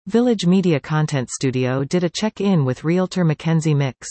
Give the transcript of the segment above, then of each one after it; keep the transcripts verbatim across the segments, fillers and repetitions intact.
Village Media Content Studio did a check-in with realtor Mackenzie Mix.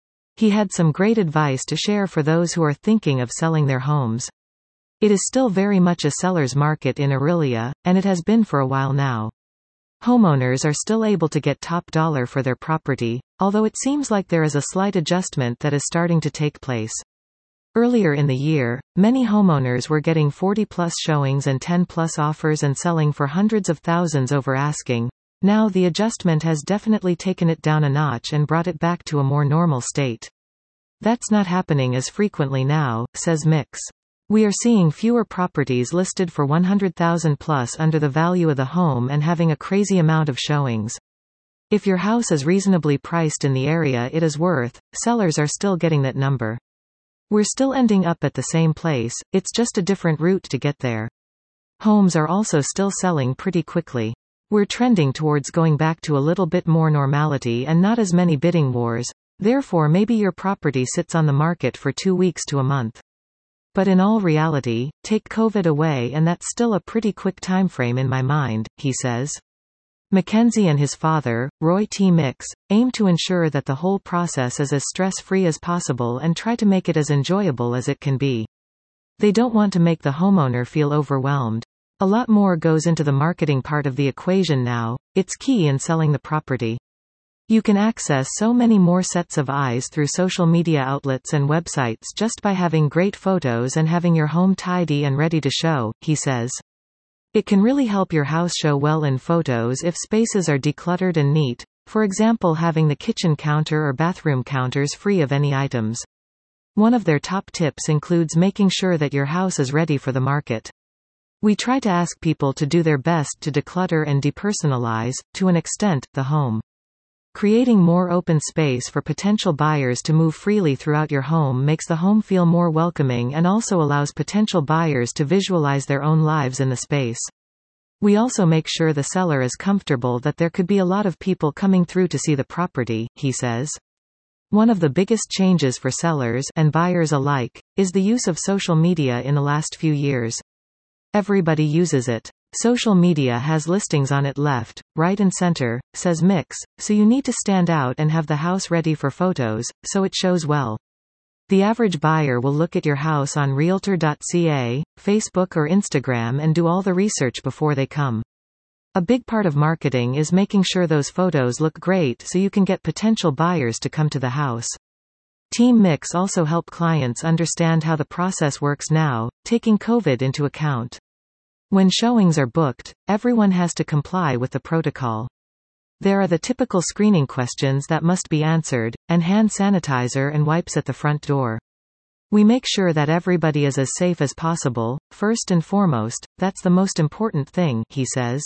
He had some great advice to share for those who are thinking of selling their homes. It is still very much a seller's market in Orillia, and it has been for a while now. Homeowners are still able to get top dollar for their property, although it seems like there is a slight adjustment that is starting to take place. Earlier in the year, many homeowners were getting forty plus showings and ten plus offers and selling for hundreds of thousands over asking. Now the adjustment has definitely taken it down a notch and brought it back to a more normal state. That's not happening as frequently now, says Mix. We are seeing fewer properties listed for one hundred thousand plus under the value of the home and having a crazy amount of showings. If your house is reasonably priced in the area it is worth, sellers are still getting that number. We're still ending up at the same place, it's just a different route to get there. Homes are also still selling pretty quickly. We're trending towards going back to a little bit more normality and not as many bidding wars, therefore maybe your property sits on the market for two weeks to a month. But in all reality, take COVID away and that's still a pretty quick timeframe in my mind, he says. Mackenzie and his father, Roy T. Mix, aim to ensure that the whole process is as stress-free as possible and try to make it as enjoyable as it can be. They don't want to make the homeowner feel overwhelmed. A lot more goes into the marketing part of the equation now, it's key in selling the property. You can access so many more sets of eyes through social media outlets and websites just by having great photos and having your home tidy and ready to show, he says. It can really help your house show well in photos if spaces are decluttered and neat, for example having the kitchen counter or bathroom counters free of any items. One of their top tips includes making sure that your house is ready for the market. We try to ask people to do their best to declutter and depersonalize, to an extent, the home. Creating more open space for potential buyers to move freely throughout your home makes the home feel more welcoming and also allows potential buyers to visualize their own lives in the space. We also make sure the seller is comfortable that there could be a lot of people coming through to see the property, he says. One of the biggest changes for sellers and buyers alike is the use of social media in the last few years. Everybody uses it. Social media has listings on it left, right and center, says Mix, so you need to stand out and have the house ready for photos, so it shows well. The average buyer will look at your house on realtor dot c a, Facebook or Instagram and do all the research before they come. A big part of marketing is making sure those photos look great so you can get potential buyers to come to the house. Team Mix also help clients understand how the process works now, taking COVID into account. When showings are booked, everyone has to comply with the protocol. There are the typical screening questions that must be answered, and hand sanitizer and wipes at the front door. We make sure that everybody is as safe as possible, first and foremost, that's the most important thing, he says.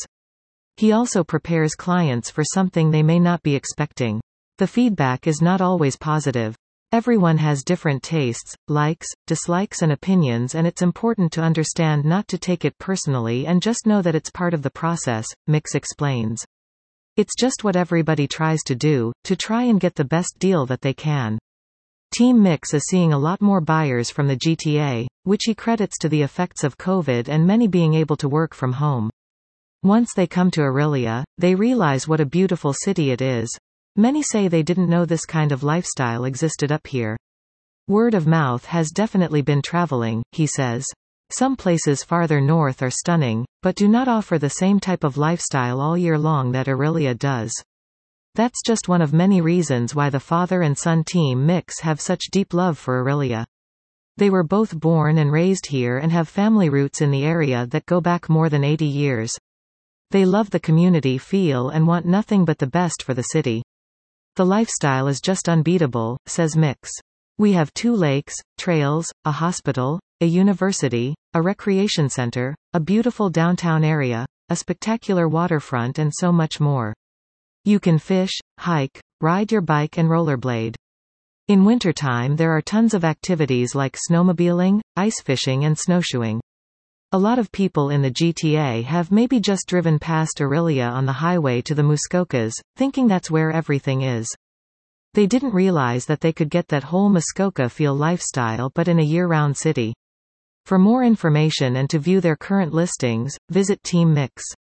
He also prepares clients for something they may not be expecting. The feedback is not always positive. Everyone has different tastes, likes, dislikes and opinions and it's important to understand not to take it personally and just know that it's part of the process, Mix explains. It's just what everybody tries to do, to try and get the best deal that they can. Team Mix is seeing a lot more buyers from the G T A, which he credits to the effects of COVID and many being able to work from home. Once they come to Orillia, they realize what a beautiful city it is. Many say they didn't know this kind of lifestyle existed up here. Word of mouth has definitely been traveling, he says. Some places farther north are stunning, but do not offer the same type of lifestyle all year long that Orillia does. That's just one of many reasons why the father and son Team Mix have such deep love for Orillia. They were both born and raised here and have family roots in the area that go back more than eighty years. They love the community feel and want nothing but the best for the city. The lifestyle is just unbeatable, says Mix. We have two lakes, trails, a hospital, a university, a recreation center, a beautiful downtown area, a spectacular waterfront and so much more. You can fish, hike, ride your bike and rollerblade. In wintertime there are tons of activities like snowmobiling, ice fishing and snowshoeing. A lot of people in the G T A have maybe just driven past Orillia on the highway to the Muskokas, thinking that's where everything is. They didn't realize that they could get that whole Muskoka feel lifestyle but in a year-round city. For more information and to view their current listings, visit Team Mix.